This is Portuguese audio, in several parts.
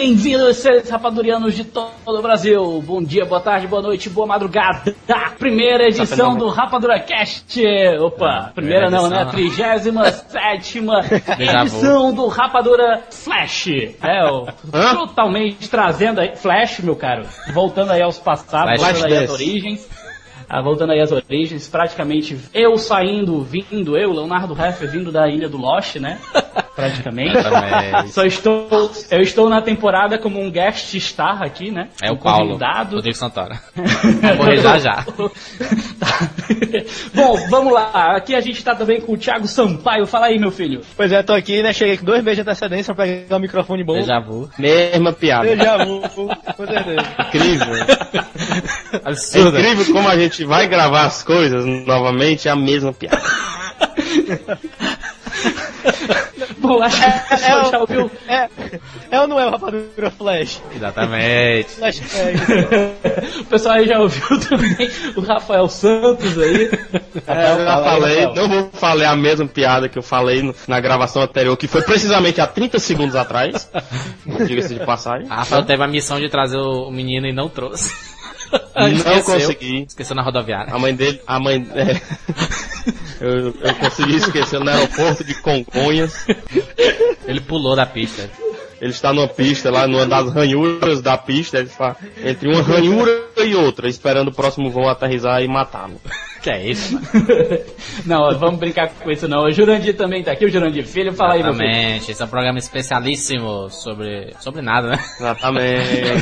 Bem-vindos, seres rapadurianos de todo o Brasil. Bom dia, boa tarde, boa noite, boa madrugada. Primeira edição do RapaduraCast. Opa, primeira não, né? 37ª edição do Rapadura Flash. Totalmente trazendo aí... Flash, meu caro. Voltando aí aos passados, voltando aí às origens. Voltando aí às origens, praticamente eu saindo, vindo, Leonardo Heffer, vindo da Ilha do Lost, né? Praticamente. Eu estou na temporada como um guest star aqui, né? É o Paulo, convidado. Rodrigo Santoro. Vou morrer já. Bom, vamos lá. Aqui a gente tá também com o Thiago Sampaio. Fala aí, meu filho. Pois é, tô aqui, né? Cheguei com 2 meses de antecedência pra pegar o microfone bom. Déjà vu. Mesma piada. Déjà vu, com certeza. Incrível. Absurdo. É incrível como a gente vai gravar as coisas novamente, é a mesma piada. Bom, acho que o pessoal já ouviu. É ou não é o Rapadura Flash? Exatamente. Flash. O pessoal aí já ouviu também o Rafael Santos aí. Eu já falei, não vou falar a mesma piada que eu falei na gravação anterior, que foi precisamente há 30 segundos atrás. Diga-se de passagem. A Rafael teve a missão de trazer o menino e não trouxe. Não consegui. Esqueceu na rodoviária. Eu consegui esquecer no aeroporto de Congonhas. Ele pulou da pista. Ele está numa pista lá, numa das ranhuras da pista, ele está entre uma ranhura e outra, esperando o próximo voo aterrissar e matá-lo. Que é isso, mano? Não, vamos brincar com isso não. O Jurandir também tá aqui, o Jurandir Filho, fala aí, meu filho. Exatamente, esse é um programa especialíssimo sobre nada, né? Exatamente.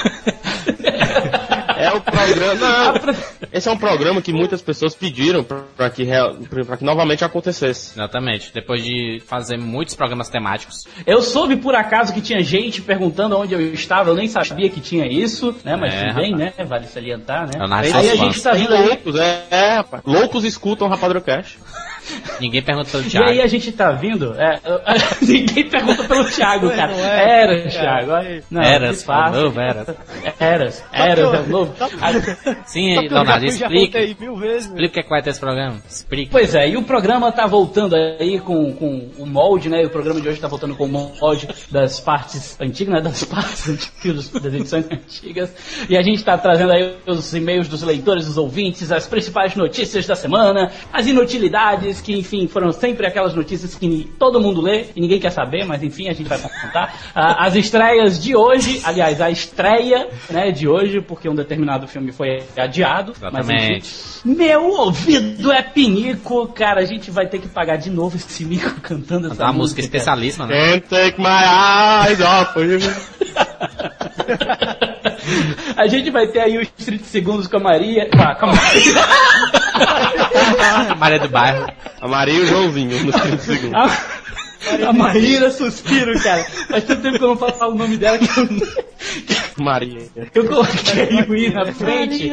É o programa. Esse é um programa que muitas pessoas pediram para que novamente acontecesse. Exatamente. Depois de fazer muitos programas temáticos. Eu soube por acaso que tinha gente perguntando onde eu estava, eu nem sabia que tinha isso, né? Mas tudo bem, né? Vale salientar, né? Aí a gente tá rindo loucos, rapaz. Loucos escutam o RapaduraCast. Ninguém pergunta pelo Thiago. E aí a gente tá vindo. Ninguém pergunta pelo Thiago, cara. Era, Thiago. Não, Eras, novo, Eras. Eras, é novo. Sim, Leonardo, explica. Explica O que vai ter esse programa. Explica. Pois é, e o programa tá voltando aí com o molde, né? O programa de hoje tá voltando com o molde das partes antigas, né? Das partes antigas, das edições antigas. E a gente tá trazendo aí os e-mails dos leitores, dos ouvintes, as principais notícias da semana, as inutilidades, que enfim, foram sempre aquelas notícias que todo mundo lê e ninguém quer saber, mas enfim, a gente vai contar. As estreias de hoje, aliás, a estreia, né, de hoje, porque um determinado filme foi adiado. Exatamente. Mas enfim, meu ouvido é pinico, cara, a gente vai ter que pagar de novo esse mico cantando essa música especialíssima, né? Can't take my eyes off you. A gente vai ter aí os 30 segundos com a Maria. Maria do Bairro. A Maria e o Joãozinho nos 30 segundos. A Maíra Suspiro, cara. Faz tanto tempo que eu não falo o nome dela que Maria. eu coloquei o I na frente.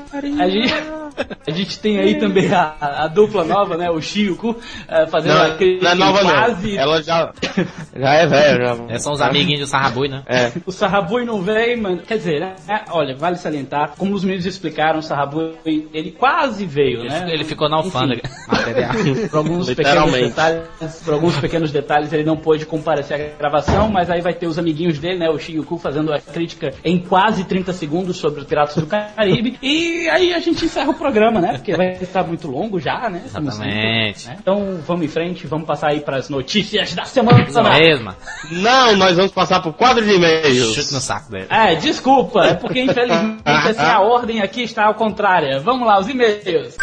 A gente tem aí também a dupla nova, né? O Chico, fazendo aquele não é nova quase... não. Ela já é velha. São os amiguinhos do Sarrabui, né? É. O Sarrabui não veio, mano. Quer dizer, né? Olha, vale salientar, como os meninos explicaram, o Sarrabui, ele quase veio, né? Ele ficou na alfândega. Material. Por alguns pequenos detalhes, ele não pôde comparecer à gravação, mas aí vai ter os amiguinhos dele, né? O Chico fazendo a crítica em quase 30 segundos sobre os Piratas do Caribe. E aí a gente encerra o programa, né? Porque vai estar muito longo já, né? Exatamente. Né? Então vamos em frente, vamos passar aí para as notícias da semana. Isso mesmo. Não, nós vamos passar por quadro de e-mails. Chute no saco dele. Desculpa, é porque infelizmente assim, a ordem aqui está ao contrário. Vamos lá, os e-mails.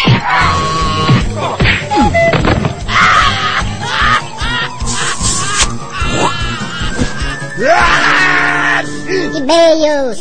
E-mails.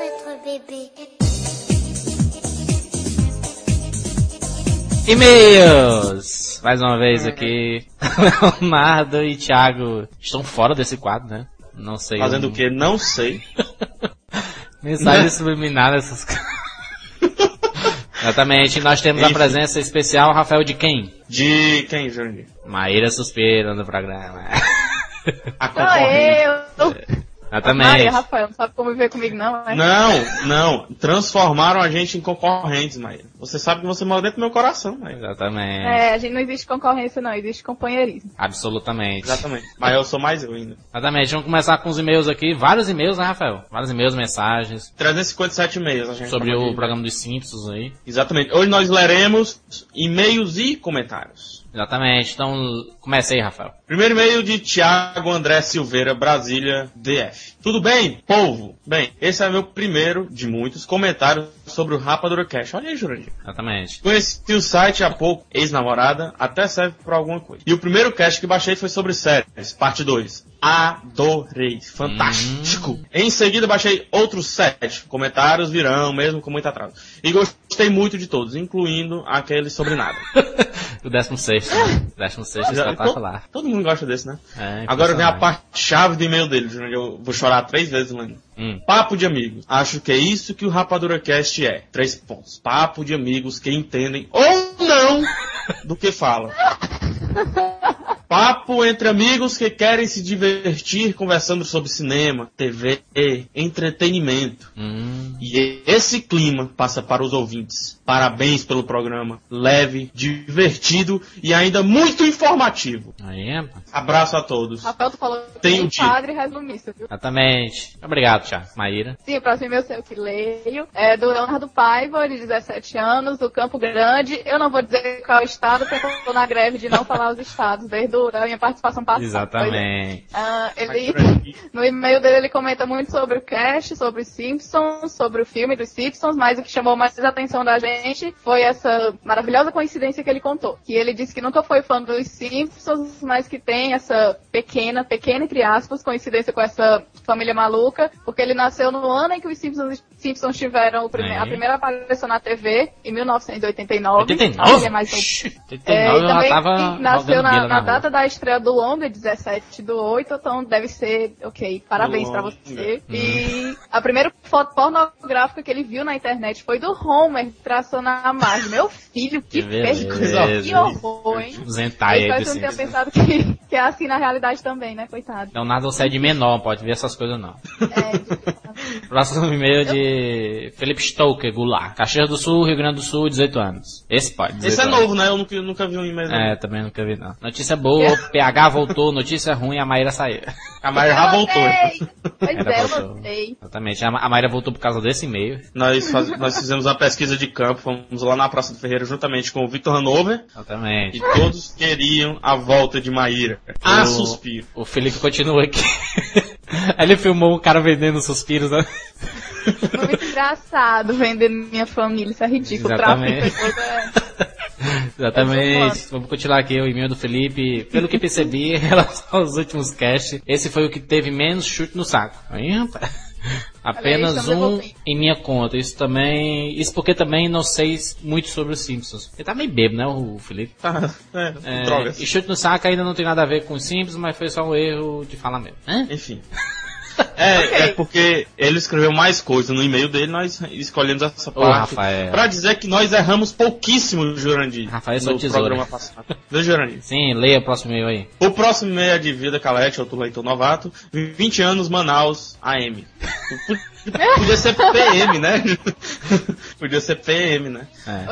E-mails! Mais uma vez aqui, Leonardo e Thiago estão fora desse quadro, né? Não sei. Fazendo o quê? Não sei. Mensagem subliminar nessas coisas. Exatamente, nós temos a presença especial, Rafael, de quem? De quem, Jurandir? Maíra Suspiro no programa. A concorrente. Exatamente. Maria, Rafael, não sabe como viver comigo não, né? Não. Transformaram a gente em concorrentes, Maíra. Você sabe que você mora dentro do meu coração, Maíra. Exatamente. A gente não existe concorrência não, existe companheirismo. Absolutamente. Exatamente. Mas eu sou mais eu ainda. Exatamente. Vamos começar com os e-mails aqui. Vários e-mails, né, Rafael? Vários e-mails, mensagens. 357 e-mails a gente sobre o programa dos Simpsons aí. Exatamente. Hoje nós leremos e-mails e comentários. Exatamente. Então, comece aí, Rafael. Primeiro e-mail de Thiago André Silveira, Brasília, DF. Tudo bem, povo? Bem, esse é meu primeiro de muitos comentários sobre o Rapadura Cast. Olha aí, Jurandir. Exatamente. Conheci o site há pouco, ex-namorada, até serve pra alguma coisa. E o primeiro cast que baixei foi sobre séries, parte 2. Adorei. Fantástico. Em seguida baixei outros 7. Comentários virão, mesmo com muito atraso. E gostei muito de todos, incluindo aquele sobre nada. O 16º. 16º espetacular. Todo mundo gosta desse, né? Agora vem a parte chave do e-mail dele, Júnior. Eu vou chorar 3 vezes lendo. Papo de amigos. Acho que é isso que o Rapadura Cast é. 3 pontos. Papo de amigos que entendem ou não do que falam. Papo entre amigos que querem se divertir conversando sobre cinema, TV, entretenimento. E esse clima passa para os ouvintes. Parabéns pelo programa. Leve, divertido e ainda muito informativo. Aí, abraço a todos. Rafael, tu falou que tem padre resumista, viu? Exatamente. Obrigado, Thiago. Maíra. Sim, o próximo e-mail seu que leio é do Leonardo Paiva, de 17 anos, do Campo Grande. Eu não vou dizer qual é o estado, porque eu estou na greve de não falar os estados, desde a minha participação passada. Exatamente. No e-mail dele ele comenta muito sobre o cast, sobre os Simpsons, sobre o filme dos Simpsons, mas o que chamou mais a atenção da gente foi essa maravilhosa coincidência que ele contou. Que ele disse que nunca foi fã dos Simpsons, mas que tem essa pequena entre aspas, coincidência com essa família maluca, porque ele nasceu no ano em que os Simpsons tiveram a primeira aparição na TV, em 1989. 89? Ele é mais 89 também tava nasceu na data da estreia do Longa, 17/8, então deve ser, ok, parabéns pra você. E a primeira foto pornográfica que ele viu na internet foi do Homer traçando a margem. Meu filho, que coisa, que horror, hein? Zentai aí, eu não tinha pensado que é assim na realidade também, né, coitado. Não, nada você é de menor, pode ver essas coisas não. Próximo e-mail de Felipe Stoker, Goulart. Caxias do Sul, Rio Grande do Sul, 18 anos. Esse pode. Esse é novo, né? Eu nunca vi um e-mail. Também nunca vi, não. Notícia boa, PH voltou, notícia ruim, a Maíra saiu. A Maíra já voltou. Pois é, eu voltei. Exatamente, a Maíra voltou por causa desse e-mail. Nós fizemos a pesquisa de campo, fomos lá na Praça do Ferreira juntamente com o Victor Hanover. Exatamente. E todos queriam a volta de Maíra. Suspiro. O Felipe continua aqui. Aí ele filmou um cara vendendo suspiros, né? Muito engraçado vendendo minha família, isso é ridículo. Exatamente. Exatamente. Vamos continuar aqui o e-mail do Felipe. Pelo que percebi, em relação aos últimos casts, esse foi o que teve menos chute no saco. Aí, rapaz. Apenas um em minha conta. Isso porque também não sei muito sobre os Simpsons. Ele tá meio bêbado, né, o Felipe? Drogas. E chute no saco ainda não tem nada a ver com os Simpsons, mas foi só um erro de falar mesmo. Enfim. É porque ele escreveu mais coisa no e-mail dele, nós escolhemos essa parte pra dizer que nós erramos pouquíssimo, Jurandir. Rafael, no programa passado. Viu, Jurandir? Sim, leia o próximo e-mail aí. O próximo e-mail é de Vida Calete, outro leitor novato, 20 anos, Manaus, AM. Podia ser PM, né? Podia ser PM, né?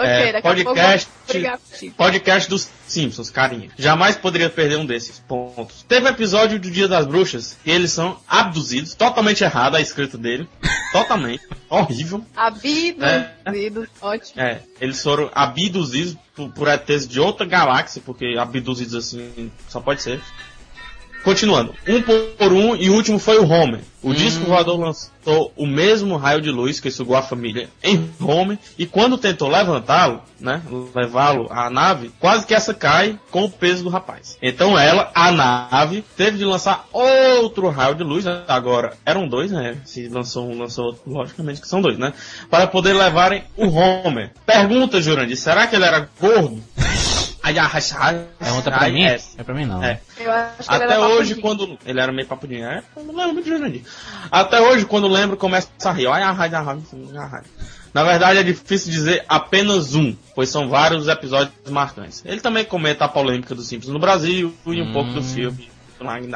Podcast dos Simpsons, carinha. Jamais poderia perder um desses pontos. Teve episódio do Dia das Bruxas e eles são abduzidos. Totalmente errado a escrita dele. Totalmente. Horrível. Abduzidos, ótimo. Eles foram abduzidos por ETs de outra galáxia, porque abduzidos assim só pode ser. Continuando, um por um, e o último foi o Homer. O disco voador lançou o mesmo raio de luz que sugou a família em Homer, e quando tentou levantá-lo, né, levá-lo à nave, quase que essa cai com o peso do rapaz. Então a nave, teve de lançar outro raio de luz, né? Agora eram 2, né? Se lançou um, lançou outro, logicamente que são 2, né? Para poder levarem o Homer. Pergunta, Jurandir, será que ele era gordo? Pergunta pra mim? É pra mim não. Eu acho que até hoje, quando ele era meio papudinho, eu não lembro muito de Jurandir. Até hoje, quando lembro, começa a rir. Na verdade, é difícil dizer apenas um, pois são vários episódios marcantes. Ele também comenta a polêmica dos Simpsons no Brasil e um pouco do filme do Magnaves.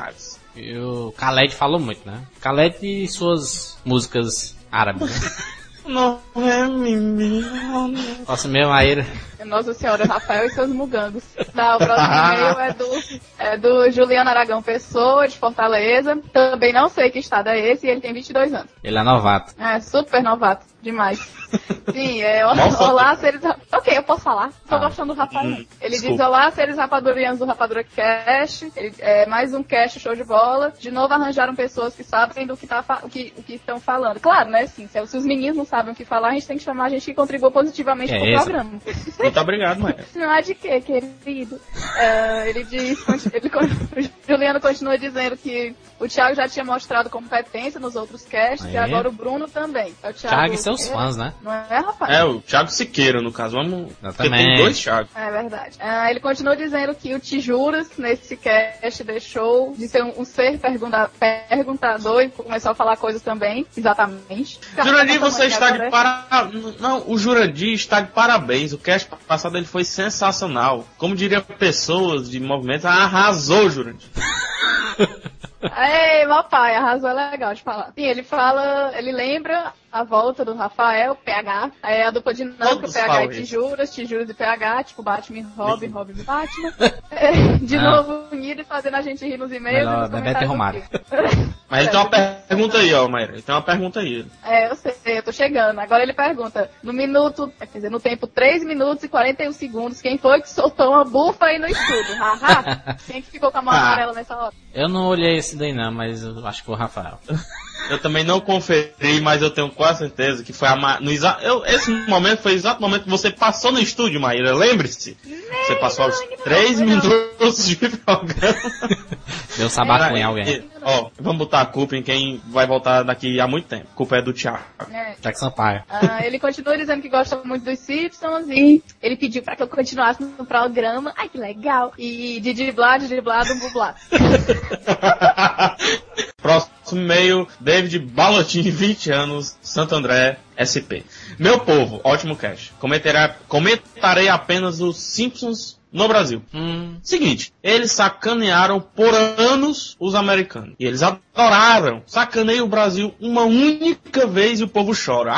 E o Khaled falou muito, né? Khaled e suas músicas árabes, né? Não é mim. Nossa, meu Maíra. Nossa Senhora, Rafael e seus mugangos. Tá, o próximo e-mail é do Juliano Aragão Pessoa, de Fortaleza. Também não sei que estado é esse e ele tem 22 anos. Ele é novato. É, super novato. Demais. Sim, olá, seres... Ok, eu posso falar. Tô gostando do Rafael. Ele Desculpa. diz, olá, seres rapadurianos do Rapadura Cast. Mais um cast show de bola. De novo arranjaram pessoas que sabem do que, o que estão falando. Claro, né, sim. Se os meninos não sabem o que falar, a gente tem que chamar a gente que contribua positivamente pro programa. Muito obrigado, Maíra. Não há de quê, querido? Ele diz, o Juliano continua dizendo que o Thiago já tinha mostrado competência nos outros casts e agora o Bruno também. É o Thiago e seus fãs, né? Não é, rapaz? É, o Thiago Siqueira, no caso. Vamos. Porque Exatamente. tem 2 Thiago. É verdade. Ele continua dizendo que o Tijuras, nesse cast, deixou de ser um ser perguntador e começou a falar coisas também. Exatamente. Jurandir, você está de parabéns. Não, o Jurandir está de parabéns. O cast passado ele foi sensacional. Como diria pessoas de movimentos, arrasou, Jurandir. Ei, meu pai, arrasou, é legal de falar. Sim, ele lembra a volta do Rafael, PH, a dupla dinâmica, PH e Tijuras e PH, tipo Batman e Robin e Batman. De novo unido e fazendo a gente rir nos e-mails. Melhor, Bebeto e Romário. Mas ele tem uma pergunta aí, ó, Maíra. Ele tem uma pergunta aí. Eu sei, eu tô chegando. Agora ele pergunta, no tempo 3 minutos e 41 segundos, quem foi que soltou uma bufa aí no estúdio? Haha. Quem que ficou com a mão amarela nessa hora? Eu não olhei esse daí não, mas eu acho que foi o Rafael. Eu também não conferi, mas eu tenho quase certeza que foi esse momento foi o exato momento que você passou no estúdio, Maíra. Lembre-se. Você passou aos 3 minutos de programa. Deu sabaco em alguém. Ó, vamos botar a culpa em quem vai voltar daqui a muito tempo. A culpa é do Thiago. Jack Sampaio. Ele continua dizendo que gosta muito dos Simpsons e ele pediu pra que eu continuasse no programa. Ai, que legal. E de driblar, do bublá. Próximo e-mail, David Balotin, 20 anos, Santo André, SP. Meu povo, ótimo cast. Comentarei apenas os Simpsons no Brasil. Seguinte, eles sacanearam por anos os americanos. E eles adoraram. Sacaneiam o Brasil uma única vez e o povo chora.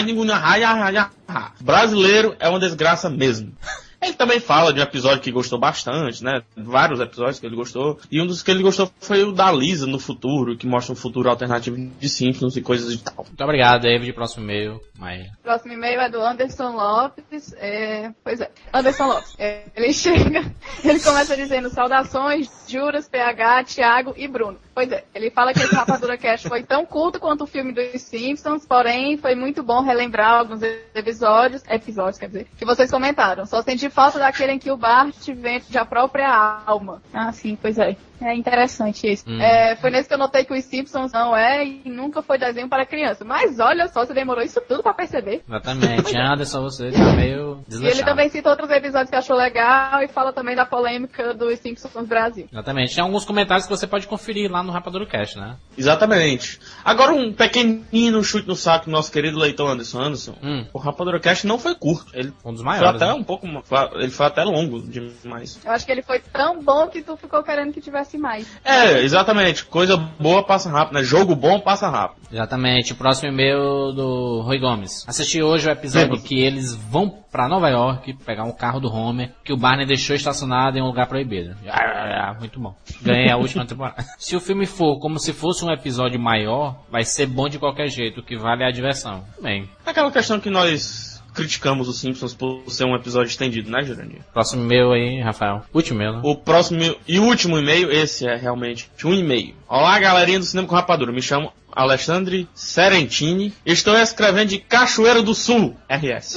Brasileiro é uma desgraça mesmo. Ele também fala de um episódio que gostou bastante, né? Vários episódios que ele gostou. E um dos que ele gostou foi o da Lisa no futuro, que mostra um futuro alternativo de Simpsons e coisas e tal. Muito obrigado, David. Próximo e-mail, Maíra. Próximo e-mail é do Anderson Lopes. Anderson Lopes. Ele começa dizendo saudações, Juras, PH, Thiago e Bruno. Pois é, ele fala que esse Rapadura Cast foi tão culto quanto o filme dos Simpsons, porém foi muito bom relembrar alguns episódios, quer dizer, que vocês comentaram. Só senti falta daquele em que o Bart vende a própria alma. Ah, sim, pois é. É interessante isso. Foi nesse que eu notei que os Simpsons não é e nunca foi desenho para criança. Mas olha só, você demorou isso tudo pra perceber. Exatamente. Anderson, você tá meio desleixado. E ele também cita outros episódios que achou legal e fala também da polêmica dos Simpsons Brasil. Exatamente. Tem alguns comentários que você pode conferir lá no Rapadura Cast, né? Exatamente. Agora um pequenino chute no saco do nosso querido leitor Anderson. O Rapadura Cast não foi curto. Ele um dos maiores. Foi até ele foi até longo demais. Eu acho que ele foi tão bom que tu ficou querendo que tivesse mais. Exatamente. Coisa boa passa rápido, né? Jogo bom passa rápido. Exatamente. O próximo e-mail do Rui Gomes. Assisti hoje o episódio que eles vão pra Nova York pegar um carro do Homer que o Barney deixou estacionado em um lugar proibido. Muito bom. Ganhei a última temporada. Se o filme for como se fosse um episódio maior, vai ser bom de qualquer jeito. O que vale é a diversão. Bem. Aquela questão que nós criticamos os Simpsons por ser um episódio estendido, né, Jurandir? Próximo e-mail aí, Rafael. Último e-mail, né? O próximo e último e-mail, esse é realmente um e-mail. Olá, galerinha do Cinema com Rapadura. Me chamo Alexandre Serentini. Estou escrevendo de Cachoeira do Sul, RS.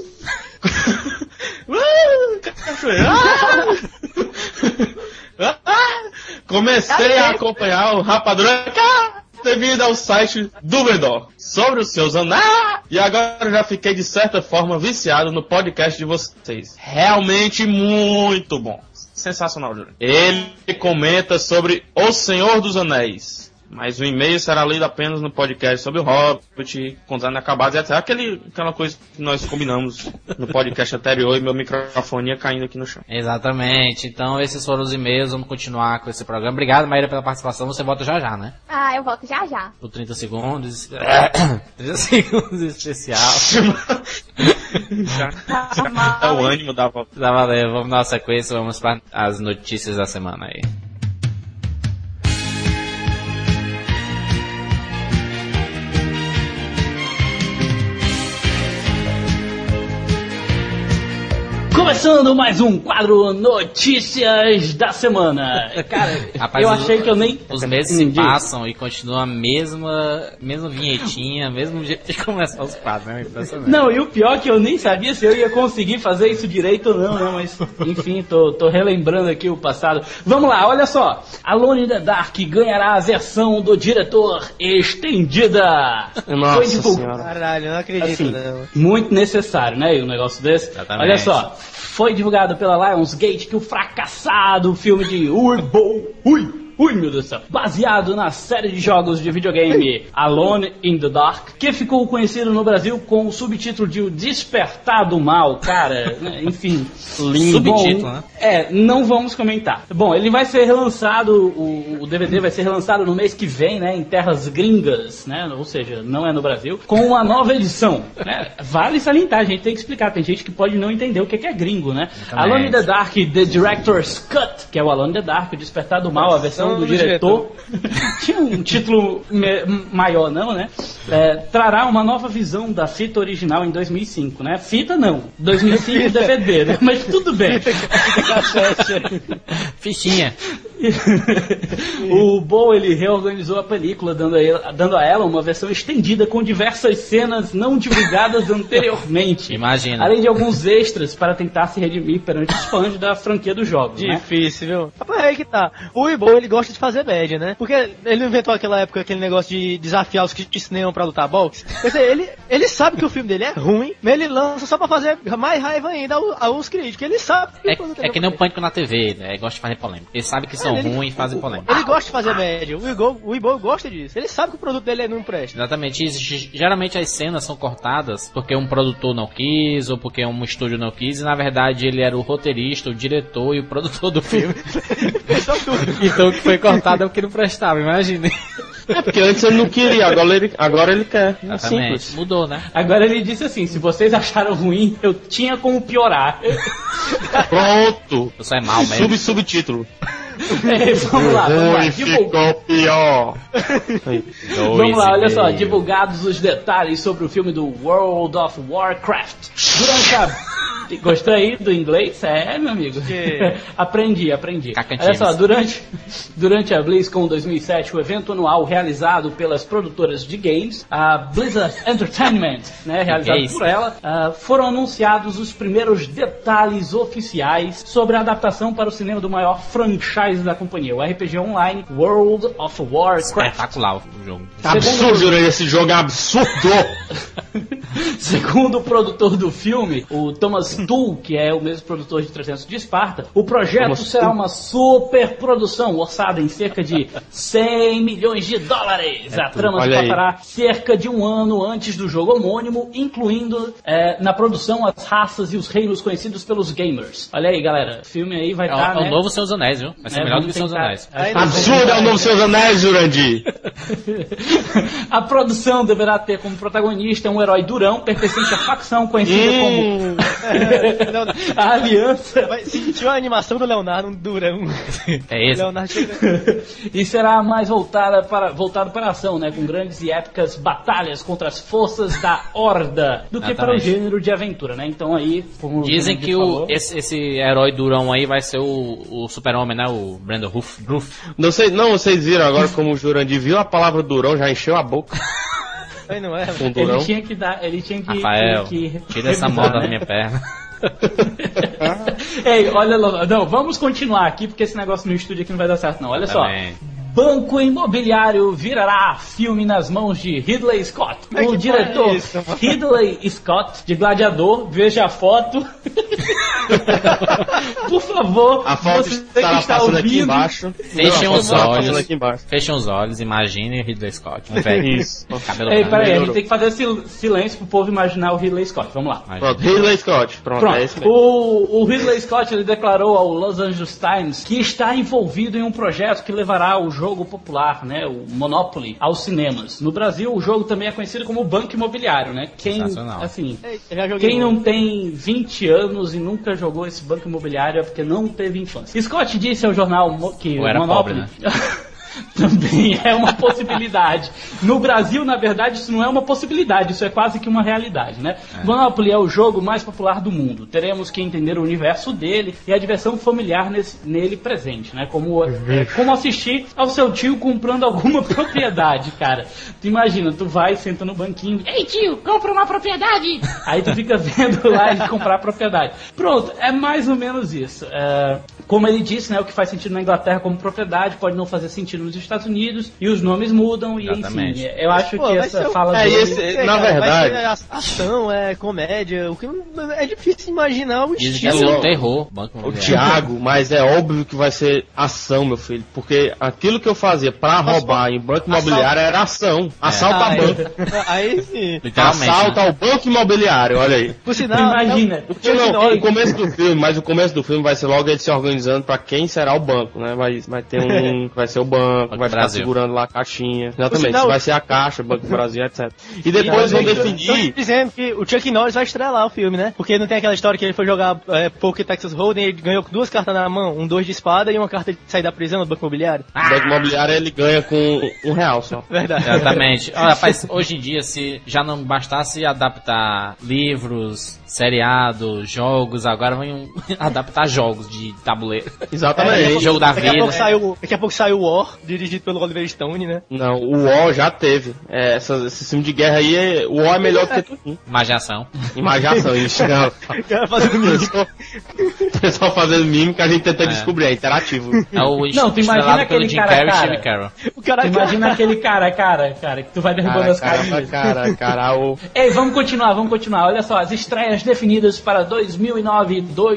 Cachoeira. Comecei a acompanhar o Rapadura devido ao site do Vendor sobre os seus e agora já fiquei de certa forma viciado no podcast de vocês. Realmente muito bom. Sensacional, Júlio. Ele comenta sobre O Senhor dos Anéis. Mas o e-mail será lido apenas no podcast sobre o Hobbit, Contos Inacabados, etc. Aquela coisa que nós combinamos no podcast anterior e meu microfone ia caindo aqui no chão. Exatamente. Então esses foram os e-mails, vamos continuar com esse programa. Obrigado, Maíra, pela participação. Você volta já, né? Ah, eu volto já. Por 30 segundos. 30 segundos especial. É o ânimo da volta. Tá valendo, vamos dar uma sequência, vamos para as notícias da semana aí. Começando mais um quadro Notícias da Semana. Cara, rapaz, eu achei que eu nem... Os meses se passam e continua a mesma vinhetinha, mesmo jeito de começar os quadros, né? Impressionante. Não, e o pior é que eu nem sabia se eu ia conseguir fazer isso direito ou não, né? Mas, enfim, tô relembrando aqui o passado. Vamos lá, olha só. Alone in the Dark ganhará a versão do diretor estendida. Nossa senhora. Caralho, eu não acredito, Assim, não. muito necessário, né? E um negócio desse. Exatamente. Olha só. Foi divulgado pela Lionsgate que o fracassado filme de Ui, meu Deus do céu. Baseado na série de jogos de videogame Alone in the Dark, que ficou conhecido no Brasil com o subtítulo de O Despertar do Mal, cara, né? Enfim. Lindo subtítulo, né? Não vamos comentar. Bom, ele vai ser relançado, o DVD vai ser relançado no mês que vem, né, em terras gringas, né, ou seja, não é no Brasil, com uma nova edição, né? Vale salientar, a gente tem que explicar, tem gente que pode não entender o que é gringo, né? Alone in the Dark, The Director's Cut, que é o Alone in the Dark, O Despertar do Mal, a versão do diretor. Tinha um título maior, não, né? Trará uma nova visão da fita original em 2005, né? Fita não, 2005 DVD, né? Mas tudo bem. Fichinha. O Bo, ele reorganizou a película, dando a ela uma versão estendida com diversas cenas não divulgadas anteriormente. Imagina. Além de alguns extras para tentar se redimir perante os fãs da franquia dos jogos. Difícil, viu? Rapaz, é aí que tá. O Ibo, ele gosta de fazer média, né? Porque ele não inventou aquela época aquele negócio de desafiar os críticos de cinema pra lutar boxe. Quer dizer, ele sabe que o filme dele é ruim, mas ele lança só pra fazer mais raiva ainda aos críticos. Ele sabe que é que nem o Pânico na TV, né? Ele gosta de fazer polêmica. Ele sabe que são ruins e fazem polêmica. Ele gosta de fazer média. O Ibo gosta disso. Ele sabe que o produto dele não presta. Exatamente. Geralmente as cenas são cortadas porque um produtor não quis ou porque um estúdio não quis e na verdade ele era o roteirista, o diretor e o produtor do filme. Então o que foi cortado é o que não prestava, imagine. É porque antes ele não queria, agora ele quer. Exatamente. Simples. Mudou, né? Agora ele disse assim, se vocês acharam ruim, eu tinha como piorar. Pronto. Você é mal mesmo. Subtítulo. Vamos lá. Ficou pior. Vamos lá, olha só, divulgados os detalhes sobre o filme do World of Warcraft. Durante a... Gostou aí do inglês? Meu amigo. Aprendi. Olha só, durante a BlizzCon 2007, o evento anual realizado pelas produtoras de games, a Blizzard Entertainment, né, realizado por ela, foram anunciados os primeiros detalhes oficiais sobre a adaptação para o cinema do maior franchise da companhia, o RPG Online World of Warcraft. Espetacular o jogo. Absurdo, esse jogo é absurdo! Segundo o produtor do filme, o Thomas Tull, que é o mesmo produtor de 300 de Esparta, o projeto será uma super produção orçada em cerca de 100 milhões de dólares. A trama se passará cerca de um ano antes do jogo homônimo, incluindo na produção as raças e os reinos conhecidos pelos gamers. Olha aí, galera, o filme aí vai estar... É o novo Senhor dos Anéis, viu? Vai ser melhor do que Senhor dos Anéis. Absurdo, é o novo Senhor dos Anéis, Jurandir! A produção deverá ter como protagonista um herói durão, pertencente à facção conhecida como a Aliança. Sentiu a animação do Leonardo, um durão. É esse. E será mais voltado para a ação, né, com grandes e épicas batalhas contra as forças da Horda, do que para o gênero de aventura, né? Então aí, como dizem que esse herói durão aí vai ser o Super-Homem, né? O Brandon Routh. Não, vocês viram agora como o Jurandir viu a palavra durão, já encheu a boca. Aí não é, ele tinha que dar, ele tinha que... Rafael, tira essa moda da minha perna. Ei, olha, não, vamos continuar aqui, porque esse negócio no estúdio aqui não vai dar certo não, olha só. Banco Imobiliário virará filme nas mãos de Ridley Scott. O diretor Ridley Scott, de Gladiador, veja a foto. Por favor, A foto você estará que está passando ouvindo, aqui embaixo. Fechem Não, a os foto estará olhos. passando aqui embaixo. Fechem os olhos, imaginem o Ridley Scott. Um velho. Isso. Cabelo Ei, branco. peraí, a gente tem que fazer silêncio pro povo imaginar o Ridley Scott. Vamos lá. Pronto, Ridley Scott. Pronto, é esse Pronto. mesmo. O Ridley Scott ele declarou ao Los Angeles Times que está envolvido em um projeto que levará o jogo popular, né, o Monopoly, aos cinemas. No Brasil, o jogo também é conhecido como Banco Imobiliário, né? Sensacional. Assim, Já joguei quem muito. não tem 20 anos e nunca jogou esse Banco Imobiliário é porque não teve infância. Scott disse ao jornal que Ou era Monopoly... pobre, né? Também é uma possibilidade. No Brasil, na verdade, isso não é uma possibilidade, isso é quase que uma realidade, né? Monopoly é o jogo mais popular do mundo. Teremos que entender o universo dele e a diversão familiar nele presente, né? Como assistir ao seu tio comprando alguma propriedade, cara. Tu imagina, tu vai, senta no banquinho, ei tio, compra uma propriedade! Aí tu fica vendo lá ele comprar a propriedade. Pronto, é mais ou menos isso. Como ele disse, né, o que faz sentido na Inglaterra como propriedade pode não fazer sentido nos Estados Unidos e os nomes mudam e Exatamente. enfim, eu acho Pô, que vai essa ser fala É, dele... esse, na Cara, verdade, vai ser ação, é comédia, o que é difícil imaginar o Dizem que é estilo. um terror. Banco o Imobiliário. Thiago, mas é óbvio que vai ser ação, meu filho. Porque aquilo que eu fazia pra roubar em banco imobiliário era ação. Assalto a banco. Aí sim. Literalmente. Assalto Né? ao banco imobiliário, olha aí. Por sinal, Imagina. Não, o começo do filme, mas o começo do filme vai ser logo ele se organizando pra quem será o banco, né? Vai ter um, vai ser o banco, vai ficar Brasil. segurando lá a caixinha. Exatamente, sinal- se vai ser a caixa, Banco do Brasil, etc. E depois vão Estão definir. dizendo que o Chuck Norris vai estrelar o filme, né? Porque não tem aquela história que ele foi jogar Poker Texas Hold'em e ele ganhou 2 cartas na mão, um 2 de espada e uma carta de sair da prisão do Banco Imobiliário. O Banco Imobiliário ele ganha com R$1 só. Verdade. Exatamente. Olha, rapaz, hoje em dia, se já não bastasse adaptar livros, seriados, jogos, agora vão adaptar jogos de tabuleiro. Exatamente. Jogo da Daqui a vida. pouco saiu o War, dirigido pelo Oliver Stone, né? Não, o UOL já teve. Esse filme de guerra aí, o UOL é melhor do que tudo. Imaginação. Imaginação, isso. Não. Cara, fazendo mímica. O pessoal fazendo mime que a gente tenta descobrir, é interativo. É o Não, tu imagina estrelado pelo aquele Jim cara, Carrey e cara. Steve Carell. O cara Tu imagina aquele cara, que tu vai derrubando as carinhas. O... Ei, vamos continuar. Olha só, as estreias definidas para 2009 e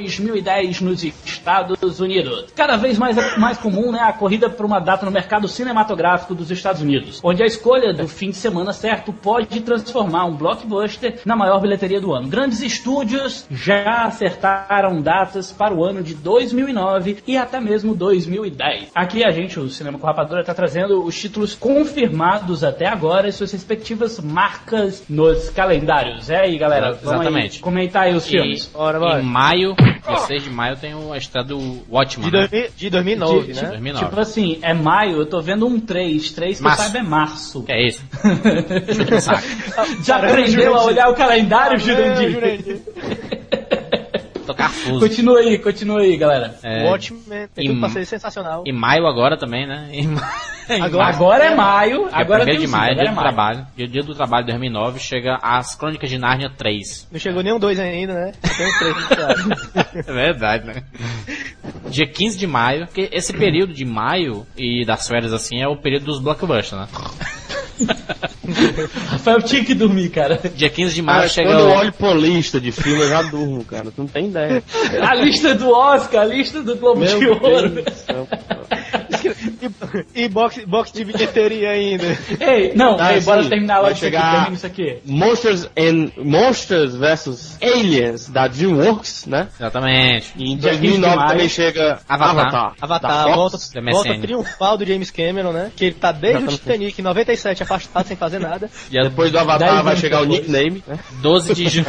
2010 nos Estados Unidos. Cada vez mais comum, né, a corrida por uma data no mercado cinematográfico dos Estados Unidos, onde a escolha do fim de semana certo pode transformar um blockbuster na maior bilheteria do ano. Grandes estúdios já acertaram datas para o ano de 2009 e até mesmo 2010. Aqui a gente, o Cinema com Rapadura, está trazendo os títulos confirmados até agora e suas respectivas marcas nos calendários. É aí, galera. Vamos Exatamente. aí comentar aí os filmes. Bora. Em maio, dia 6 de maio, tem a estreia do Watchmen. De 2009, De né? 2009. Tipo assim, é maio, eu tô vendo um 3 que Março. eu saiba é março. Que é isso? Chuta no saco. Já Caramba, aprendeu a Jurandir. olhar o calendário, Jurandir. Jurandir? Tô confuso. Continua aí, galera. O Watchmen tem tudo pra ser sensacional. Em maio agora também, né? Agora é maio, Dia agora 1º tem de o maio, cinco, dia agora do trabalho. Dia do trabalho de 2009 chega as Crônicas de Nárnia 3. Não chegou nem um 2 ainda, né? Tem um 3 no É verdade, né? Dia 15 de maio, porque esse período de maio e das férias assim é o período dos blockbusters, né? Rafael tinha que dormir, cara. Dia 15 de maio chega Quando eu o... olho pra lista de filme, eu já durmo, cara. Tu não tem ideia. A lista do Oscar, a lista do Globo de Meu Ouro. Deus do céu. E box de bilheteria ainda. Ei, não, Ah, ei, bora sim, terminar logo vai isso aqui, chegar- termina isso aqui. Monsters vs Aliens da DreamWorks, né? Exatamente. E em Dia 15 de 2009 maio. também chega Avatar. Avatar, da volta Fox. da volta MSN. triunfal do James Cameron, né? Que ele tá desde o Exatamente. Titanic em 97 afastado sem fazer nada. Dia Depois do Avatar 10 vai anos chegar o depois. nickname, né? 12 de junho.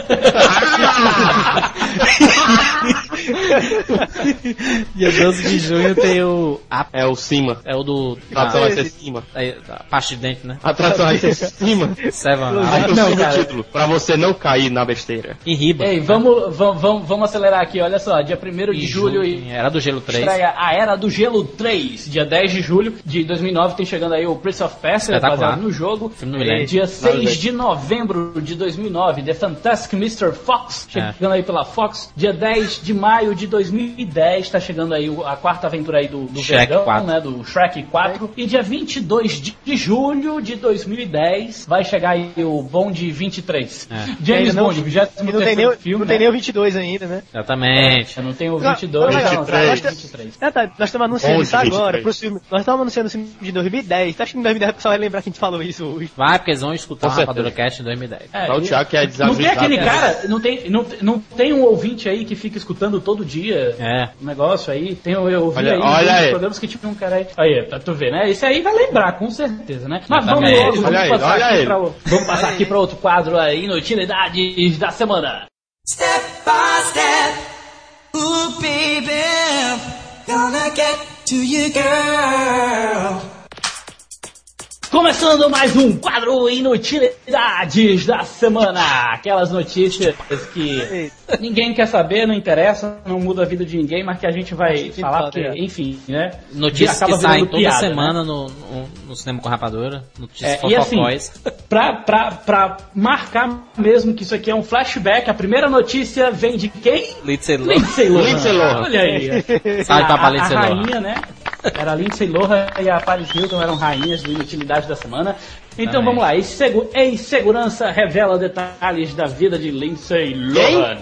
Dia 12 de junho tem o... É o Cima. É o do... A atração vai ser Cima. A parte de dentro, né? A atração vai ser Cima. Seven. Aí o Não, segundo cara. título, pra você não cair na besteira. E Riba. Ei, vamos acelerar aqui, olha só, dia 1º de julho e Era do Gelo 3. estreia A Era do Gelo 3, dia 10 de julho de 2009, tem chegando aí o Prince of Persia, Espetacular. baseado no jogo. Filme do milênio. Dia 6 de novembro de 2009, The Fantastic Mr. Fox, chegando aí pela Fox. Dia 10 de maio de de 2010 tá chegando aí a quarta aventura aí do Shrek Vergão, 4. né, do Shrek 4. E dia 22 de julho de 2010 vai chegar aí o Bond 23. James Bond, 23º filme. Não tem nem o 22 ainda, né? Exatamente. Eu não tenho o 22, não, tá? 23. Nós estamos anunciando isso agora 23. pros filmes. Nós estamos anunciando o filme de 2010. Tá achando que em 2010 o pessoal vai lembrar que a gente falou isso hoje? Vai, porque eles vão escutar o Com certeza. Rapadura Cast em 2010. Só o Thiago que é Não tem desavisado. aquele cara, não tem um ouvinte aí que fica escutando todo dia o negócio aí. Eu ouvi Olha aí aí. programas que tinha um cara aí. Aí, pra tu ver, né? Esse aí vai lembrar, com certeza, né? Mas vamos Exatamente. logo, Olha aí, olha vamos passar aqui pra outro quadro aí, Inutilidades da Semana. Step by step, ooh baby, gonna get to you, girl. Começando mais um quadro Inutilidades da Semana. Aquelas notícias que ninguém quer saber, não interessa, não muda a vida de ninguém, mas que a gente vai falar porque, enfim, né? Notícias que acaba saem virando toda piada, semana né? no Cinema com Rapadura. Notícias E assim, fofocóis. pra marcar mesmo que isso aqui é um flashback, a primeira notícia vem de quem? Lindsay Lohan. Lindsay Lohan. Lindsay Lohan. Olha aí. Salve pra Lindsay A Lohan. rainha, né? Era a Lindsay Lohan e a Paris Hilton eram rainhas do Inutilidade da Semana. Então vamos lá. Ex-segurança revela detalhes da vida de Lindsay Lohan.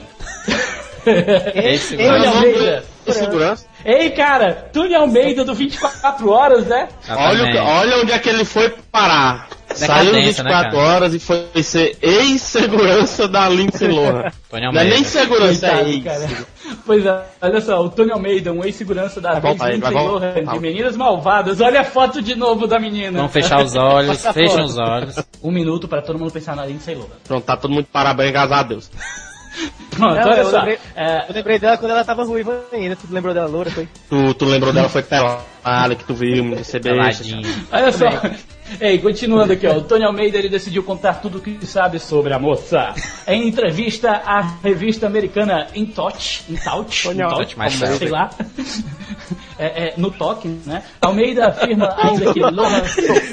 Tony Almeida. Segurança. Ei, cara, Tony Almeida do 24 Horas, né? Olha onde é que ele foi parar. Saiu Decadência, 24 né, horas e foi ser ex-segurança da Lindsay Lohan. Tony Não é Almeida. nem segurança, Coitado, é ex. cara. Pois é, olha só, o Tony Almeida, um ex-segurança da voltar aí, Lindsay vai Lohan voltar. de Meninas Malvadas. Olha a foto de novo da menina. Vamos fechar os olhos, fechem os olhos. Um minuto pra todo mundo pensar na Lindsay Lohan. Pronto, tá todo mundo de parabéns, graças a Deus. Pronto, Não, olha eu só. lembrei- Eu lembrei dela quando ela tava ruiva ainda. Tu lembrou dela loura, foi? Tu lembrou dela, foi pelada que tu viu, me recebeu. Peladinho. Olha só. Ei, continuando aqui, ó. O Tony Almeida ele decidiu contar tudo o que sabe sobre a moça. Em entrevista à revista americana In Touch, mais sei certo. lá. No toque, né? Almeida afirma ainda que Lohan.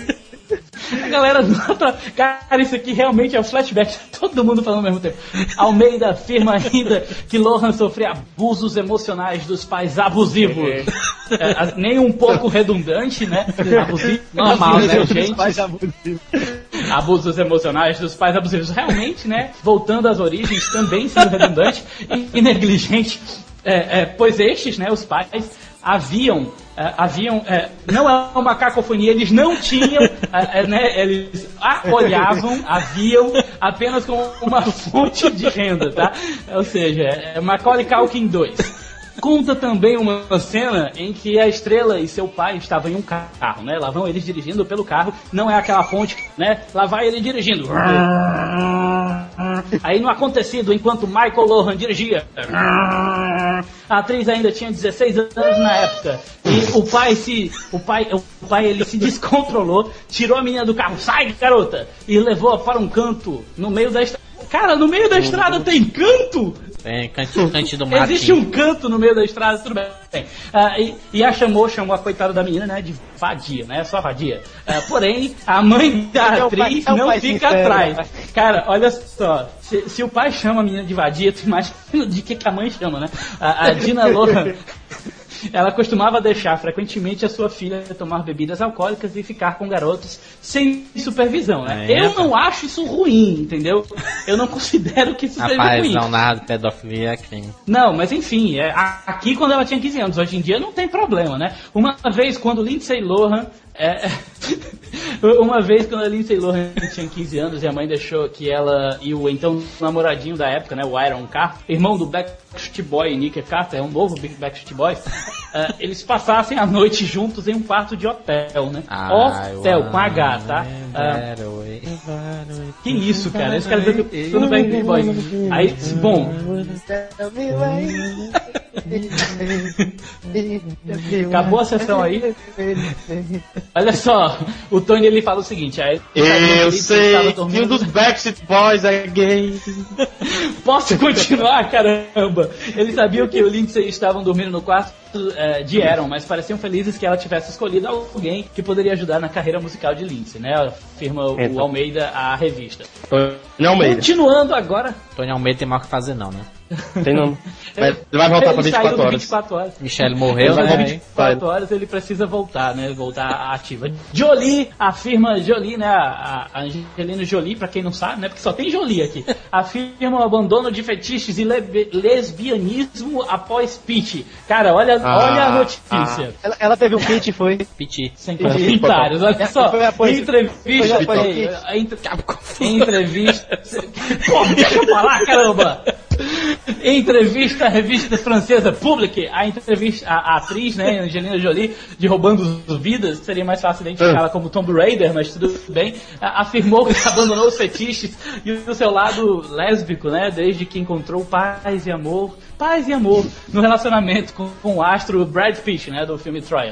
A galera nota. Cara, isso aqui realmente é um flashback. Todo mundo falando ao mesmo tempo. Almeida afirma ainda que Lohan sofreu abusos emocionais dos pais abusivos. Nem um pouco redundante, né? Abusivo, Normal, né, gente? Abusos emocionais dos pais abusivos. Realmente, né? Voltando às origens, também sendo redundante e negligente. Pois estes, né? Os pais haviam não é uma cacofonia, eles não tinham, né, eles olhavam, haviam apenas como uma fonte de renda, tá? Ou seja, Macaulay Culkin 2. Conta também uma cena em que a estrela e seu pai estavam em um carro, né? Lá vão eles dirigindo pelo carro, não é aquela ponte, né? Lá vai ele dirigindo. Aí no acontecido, enquanto Michael Lohan dirigia, a atriz ainda tinha 16 anos na época. E o pai ele se descontrolou, tirou a menina do carro, sai garota, e levou para um canto no meio da estrada. Cara, no meio da estrada tem canto? Tem cantinho do mato. Existe um canto no meio da estrada, tudo bem. E a chamou a coitada da menina, né, de vadia, né, só vadia. Porém, a mãe da atriz não fica atrás. Cara, olha só, se o pai chama a menina de vadia, tu imagina de que a mãe chama, né? A Dina Lohan, ela costumava deixar frequentemente a sua filha tomar bebidas alcoólicas e ficar com garotos sem supervisão, né? Eu não acho isso ruim, entendeu? Eu não considero que isso seja ruim. Rapaz, não, nada, pedofilia é crime. Não, mas enfim, aqui quando ela tinha 15 anos, hoje em dia não tem problema, né? Uma vez quando Lindsay Lohan uma vez quando a Lindsay Lohan tinha 15 anos e a mãe deixou que ela e o então namoradinho da época, né, o Aaron Carter, irmão do Backstreet Boy, Nick Carter, é um novo Backstreet Boy, eles passassem a noite juntos em um quarto de hotel, né? Hotel, com H, tá? Que isso, cara? Esse cara do Backstreet Boy. Aí, bom... Acabou a sessão aí? Olha só, o Tony ele fala o seguinte: eu sei que um dos Backstreet Boys é gay. Posso continuar, caramba? Eles sabiam que o Lindsay estavam dormindo no quarto de Aaron, mas pareciam felizes que ela tivesse escolhido alguém que poderia ajudar na carreira musical de Lindsay, né? Afirma o Almeida à revista. Tony Almeida. Continuando agora. Tony Almeida tem mal o que fazer não, né? Tem não. Ele vai voltar pra 24 horas. 24 horas. Michelle morreu, Ele vai né? 24 horas ele precisa voltar, né? Voltar à ativa. Jolie, a firma Jolie, né? A Angelina Jolie, pra quem não sabe, né? Porque só tem Jolie aqui. Afirma o abandono de fetiches e lesbianismo após pitch. Cara, olha a notícia. Ela teve um pitch, foi. Piti. Sem comentários, olha só. Entrevista. Pô, deixa eu falar, caramba! Em entrevista à revista francesa Public, a atriz, né, Angelina Jolie, de Roubando Vidas, seria mais fácil identificá-la como Tomb Raider, mas tudo bem, afirmou que abandonou os fetiches e o seu lado lésbico, né, desde que encontrou paz e amor no relacionamento com o astro Brad Pitt, né, do filme Troia.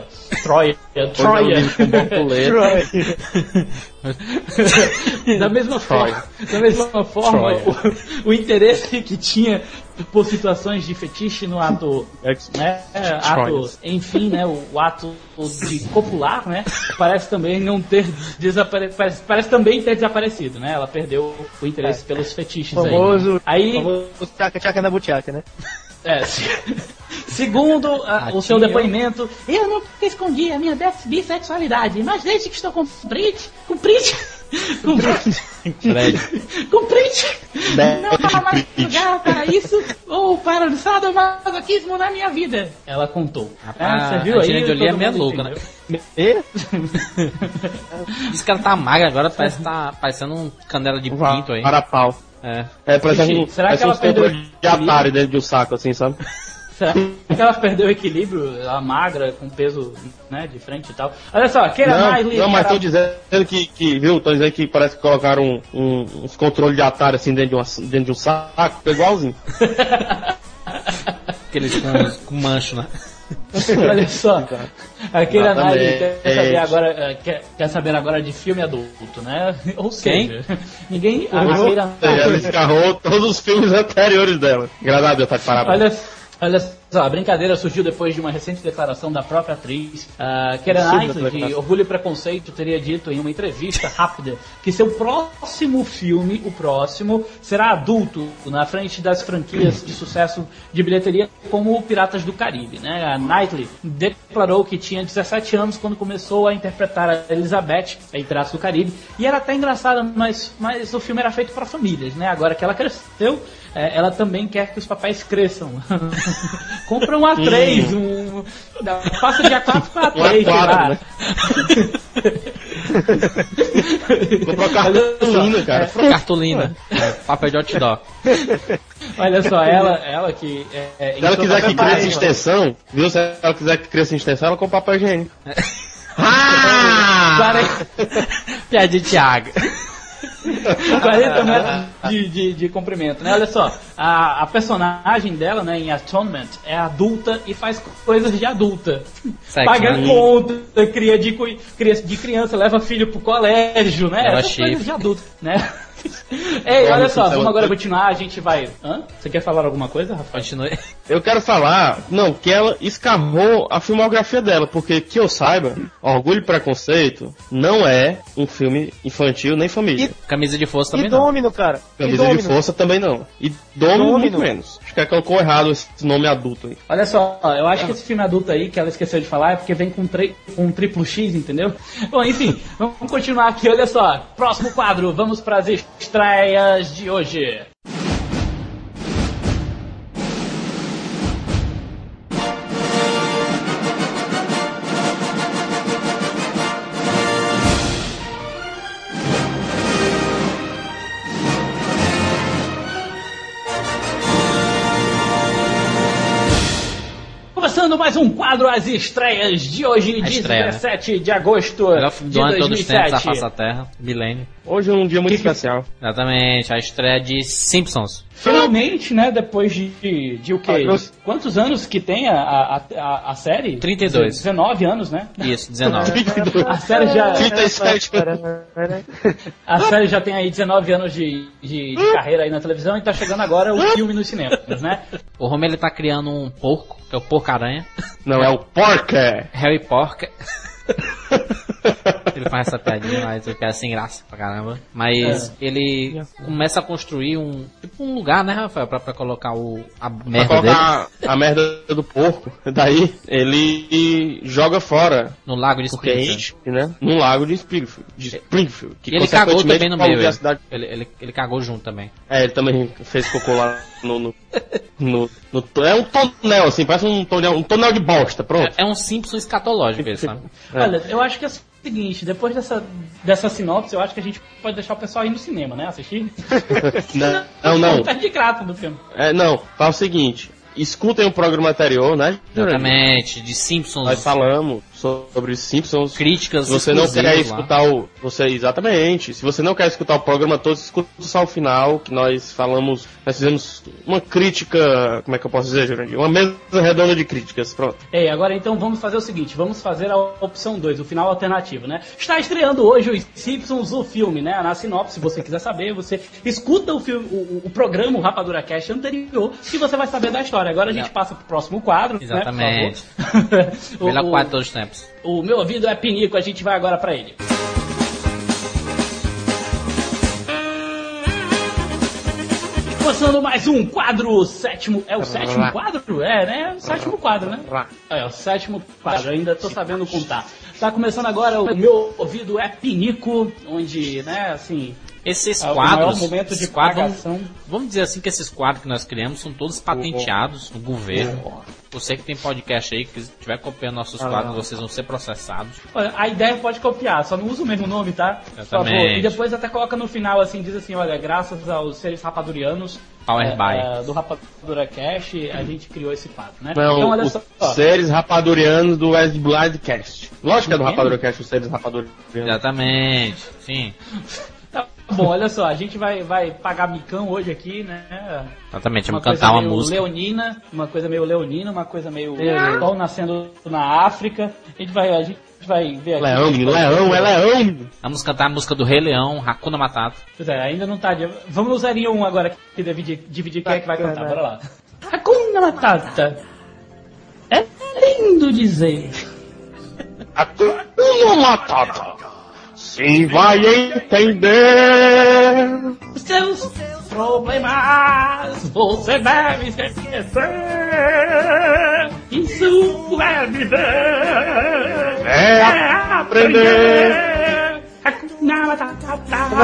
Da mesma forma, o interesse que tinha por situações de fetiche no ato, né, enfim, né, o ato de copular, né, parece também ter desaparecido, né? Ela perdeu o interesse pelos fetiches famoso tchaca na butiaca, né? Segundo o seu depoimento, eu nunca escondi a minha bissexualidade, mas desde que estou com Brit, não há mais lugar para isso ou para o sadomasoquismo na minha vida. Ela contou. Você viu aí? A Jolie é meio louca, né? Diz que ela tá magra agora, parece que tá parecendo um canela de pinto aí. Para pau. Parece será que ela perdeu de Atari dentro de um saco, assim, sabe? Será que ela perdeu o equilíbrio? Ela magra, com peso, né, de frente e tal. Olha só, Não, mas tô dizendo viu? Tô dizendo que parece que colocaram uns controles de Atari assim dentro de um saco, igualzinho. Aqueles com mancho, né? Olha só, a Keira Knightley quer saber agora de filme adulto, né? Ou seja, ninguém... Ela escarrou todos os filmes anteriores dela. Graças a Deus, tá de parabéns. Olha só, a brincadeira surgiu depois de uma recente declaração da própria atriz. Keira Knightley, de Orgulho e Preconceito, teria dito em uma entrevista rápida que seu próximo filme, será adulto, na frente das franquias de sucesso de bilheteria como Piratas do Caribe, né? A Knightley declarou que tinha 17 anos quando começou a interpretar a Elizabeth em Piratas do Caribe, e era até engraçada, mas o filme era feito para famílias, né? Agora que ela cresceu, ela também quer que os papéis cresçam. Compra um A3, passa de A4 para A3, A4, né? Comprou cartolina, cara. Cartolina. Papel de outdoor. Olha só, ela que... se ela quiser que cresça em extensão, viu? Se ela quiser que cresça em extensão, ela compra papel higiênico. Piada de Thiago. 40 metros de comprimento, né? Olha só, a personagem dela, né, em Atonement, é adulta e faz coisas de adulta. Paga conta, cria de criança, leva filho pro colégio, né? Essas coisas de adulto, né? Ei, olha só, vamos agora continuar, a gente vai... Você quer falar alguma coisa, Rafael? Continue. Eu quero falar, que ela escarrou a filmografia dela, porque, que eu saiba, Orgulho e Preconceito não é um filme infantil nem família. Camisa de Força também não. E Domino, cara. Camisa de Força também não. E Domino muito menos. Acho que ela colocou errado esse nome adulto aí. Olha só, eu acho que esse filme adulto aí, que ela esqueceu de falar, é porque vem com um triplo X, entendeu? Bom, enfim, vamos continuar aqui, olha só. Próximo quadro, vamos para as estreias de hoje. Começando mais um quadro, as estreias de hoje, 17 de agosto de 2007. Todos os tempos, a face da Terra, milênio. Hoje é um dia muito especial. Exatamente, a estreia de Simpsons. Finalmente, né, depois de o quê? Quantos anos que tem a série? 32. 19 anos, né? Isso, 19. A série já... 37. A série já tem aí 19 anos de carreira aí na televisão e tá chegando agora o filme nos cinemas, né? O Homer, ele tá criando um porco, que é o Porco-Aranha. Não, é o Porca. Harry Porca. Ele faz essa piadinha, mas eu quero sem graça pra caramba. Mas ele começa a construir um lugar, né, Rafael, pra colocar a merda dele. A merda do porco. Daí ele joga fora. No lago de Porque Springfield. né? No lago de Springfield. Que E ele cagou também no meio. a cidade... Ele cagou junto também. Ele também fez cocô lá é um tonel, assim, parece um tonel de bosta, pronto. É um Simpson escatológico, sabe? Olha, eu acho que é o seguinte, depois dessa sinopse, eu acho que a gente pode deixar o pessoal ir no cinema, né? Assistir. Não. Tá de graça do filme. Não, fala o seguinte. Escutem o programa anterior, né? Exatamente, de Simpsons. Nós falamos sobre Simpsons. Críticas. Se você não quer escutar exatamente. Se você não quer escutar o programa todo, escuta só o final, que nós falamos. Nós fizemos uma crítica. Como é que eu posso dizer, Jurandir? Uma mesa redonda de críticas, pronto. Agora então vamos fazer o seguinte: vamos fazer a opção 2, o final alternativo, né? Está estreando hoje os Simpsons, o filme, né? Na sinopse, se você quiser saber, você escuta o filme, o programa, o Rapadura Cast anterior, que você vai saber da história. Agora a gente passa pro próximo quadro. Exatamente. Né, melhor quadro de todos os tempos. O meu ouvido é pinico, a gente vai agora pra ele. Começando mais um quadro, sétimo. É o sétimo quadro? Né? O sétimo quadro, né? É o sétimo quadro, ainda tô sabendo contar. Tá começando agora o meu ouvido é pinico, onde, né, assim. Esses quadros, momento de pagação. Vamos dizer assim que esses quadros que nós criamos são todos patenteados no governo. Você que tem podcast aí, que estiver copiando nossos quadros, vocês vão ser processados. Olha, a ideia pode copiar, só não usa o mesmo nome, tá? Exatamente. Por favor. E depois até coloca no final, assim, diz assim, olha, graças aos seres rapadurianos do Rapadura Cash, a gente criou esse quadro, né? Não, então, olha os só. Seres rapadurianos do West Blindcast. Lógico que é do Rapadura Cast, os seres rapadurianos. Exatamente, sim. Tá bom, olha só, a gente vai pagar micão hoje aqui, né? Exatamente, vamos cantar uma música. Leonina, uma coisa meio leonina, uma coisa meio sol nascendo na África. A gente vai ver aqui. Leão! Vamos cantar a música do Rei Leão, Hakuna Matata. Pois é, ainda não tá. Vamos usar um agora que dividir quem é que vai cantar, bora lá. Hakuna Matata. É lindo dizer. Hakuna Matata. Sim, vai entender. Seus problemas você deve esquecer. Isso é viver. É aprender. Hakuna Matata.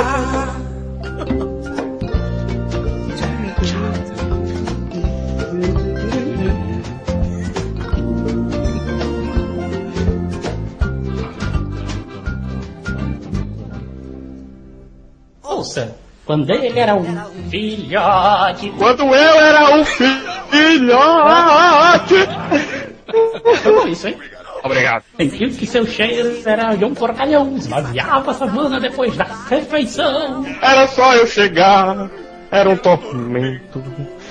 Ouça, quando ele era um filhote. Quando eu era um filhote. Como isso, hein? Obrigado. Sentiu que seu cheiro era de um porcalhão. Esvaziava a savana depois da refeição. Era só eu chegar. Era um tormento.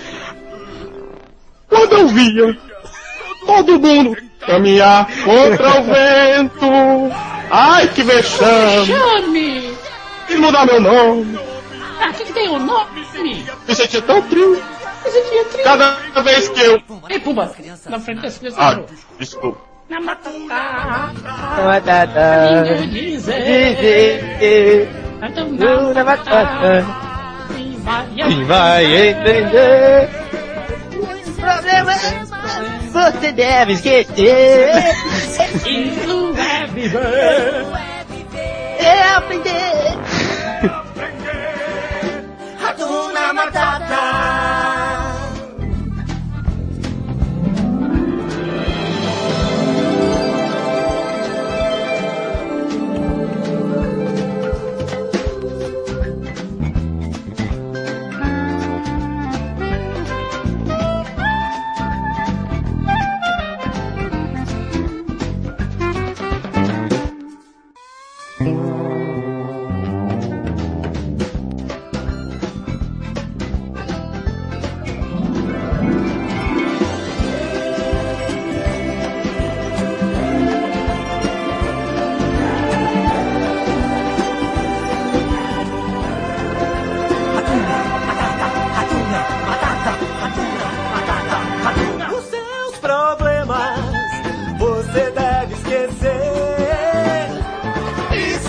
Quando eu via todo mundo caminhar contra o vento. Ai, que vexame. Chame! E mudar meu nome. Ah, que tem o nome? Me sentia tão triste. Você tinha Cada vez que eu... Ei, Pumba, na frente desse criança. Desculpa. Na batata. Batata. Dizer. Então, Na batata. E Vai entender. Problema você deve esquecer. Isso é viver. É aprender. Hakuna Matata. Os seus problemas você deve esquecer. E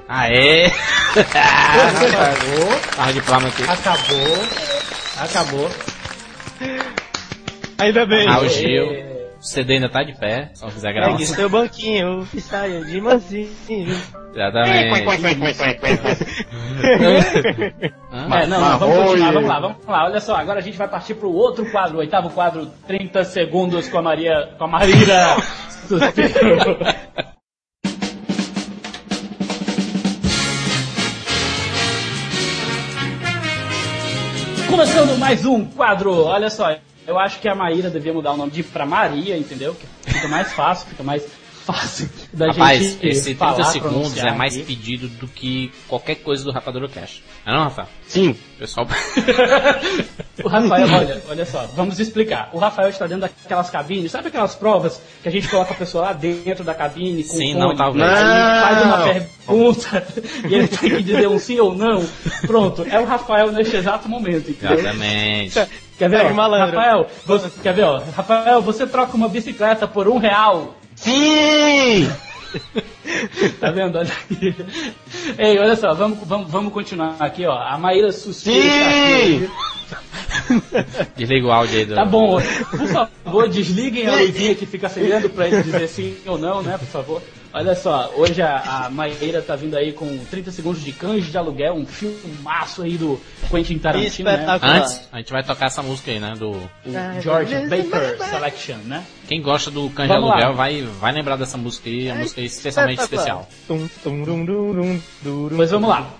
Aê! Acabou. Barra de palma aqui. Acabou. Ainda bem. Ah, o Gil. O CD ainda tá de pé, só fizer gravação. Aqui seu banquinho, que saia de mansinho. Exatamente. Vamos lá. Olha só, agora a gente vai partir pro outro quadro, o oitavo quadro, 30 segundos com a Maíra Suspiro. Começando mais um quadro, olha só, eu acho que a Maíra devia mudar o nome pra Maria, entendeu? Que fica mais fácil da Rapaz, gente esse 30 falar, segundos é mais aqui. pedido do que qualquer coisa do Rapadura Cash. Não, Rafael? Sim. Pessoal... O Rafael, olha só, vamos explicar. O Rafael está dentro daquelas cabines, sabe aquelas provas que a gente coloca a pessoa lá dentro da cabine com Sim, fone, não, talvez. aí ele faz uma pergunta e ele tem que dizer um sim ou não. Pronto, é o Rafael neste exato momento, entendeu? Exatamente. Quer ver, ó, malandro. Rafael, você troca uma bicicleta por R$1. Sim! Tá vendo? Olha aqui. Ei, olha só, vamos continuar aqui, ó. A Maíra Suspiro está aqui. Desliga o áudio aí do... Tá bom, por favor, desliguem a luzinha que fica acendendo pra ele dizer sim ou não, né, por favor. Olha só, hoje a Maíra tá vindo aí com 30 segundos de Cães de Aluguel, um filmaço aí do Quentin Tarantino, né? Antes, a gente vai tocar essa música aí, né, do... O George Baker Selection, né? Quem gosta do Cães de Vamos Aluguel lá. vai lembrar dessa música aí, a música é especialmente especial. Pois vamos lá.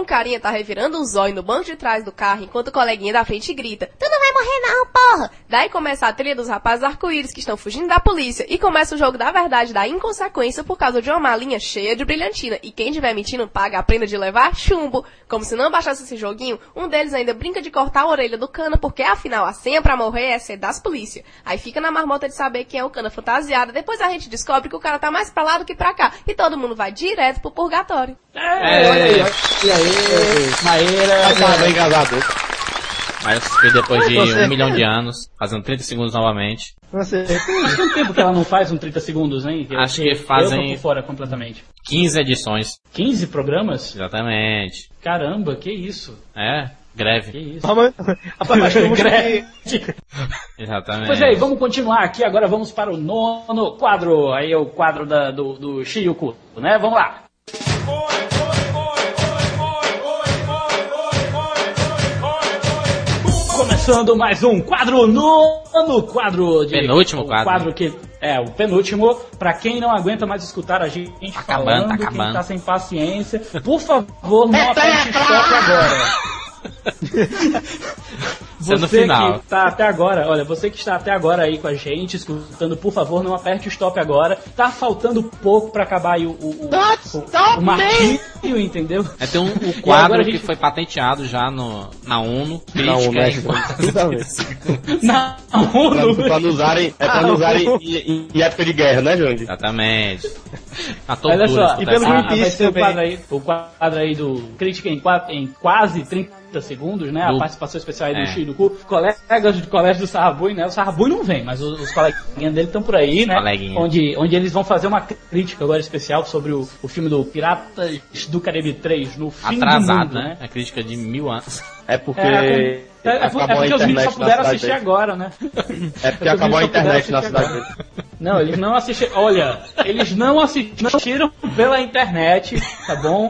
um carinha tá revirando um zóio no banco de trás do carro, enquanto o coleguinha da frente grita: "Tu não vai morrer não, porra!" Daí começa a trilha dos rapazes arco-íris que estão fugindo da polícia, e começa o jogo da verdade da inconsequência por causa de uma malinha cheia de brilhantina, e quem tiver mentindo paga a pena de levar chumbo. Como se não baixasse esse joguinho, um deles ainda brinca de cortar a orelha do cana, porque afinal a senha pra morrer é ser das polícia. Aí fica na marmota de saber quem é o cana fantasiado, depois a gente descobre que o cara tá mais pra lá do que pra cá, e todo mundo vai direto pro purgatório. Olha aí, Maíra. Tá bem casado. Mas foi depois de 1 milhão de anos, fazendo 30 segundos novamente. Faz quanto tempo que ela não faz um 30 segundos, hein? Acho que fazem... Eu tô por fora completamente. 15 edições. 15 programas? Exatamente. Caramba, que isso? É, greve. Que isso? Greve. Exatamente. Pois é, vamos continuar aqui, agora vamos para o 9º quadro. Aí é o quadro do Shiyuku, né? Vamos lá. Começando mais um quadro, nono quadro. Penúltimo quadro. Quadro que é o penúltimo. Pra quem não aguenta mais escutar a gente falando, tá quem acabando. tá sem paciência, por favor, não aperte stop agora. No final. Que tá até agora, olha, você que está até agora aí com a gente, escutando, por favor, não aperte o stop agora. Tá faltando pouco pra acabar aí o martírio, entendeu? Tem um quadro que foi patenteado já na ONU. Na ONU. Pra não usarem, em época de guerra, né, Jandy? Exatamente. Olha só, e pelo Greenpeace também. O quadro aí do Crítica em quase 30 segundos, né? A participação especial aí do Shiyuku. Colegas de colégio do Sarrabui, né? O Sarrabui não vem, mas os coleguinhas dele estão por aí, né? Onde eles vão fazer uma crítica agora especial sobre o filme do Piratas do Caribe 3, no fim atrasado, do mundo, né? A crítica de 1000 anos. É porque... É porque os meninos só puderam assistir agora, né? É porque acabou a internet na cidade dele. Não, eles não assistiram. Olha, eles não assistiram pela internet, tá bom?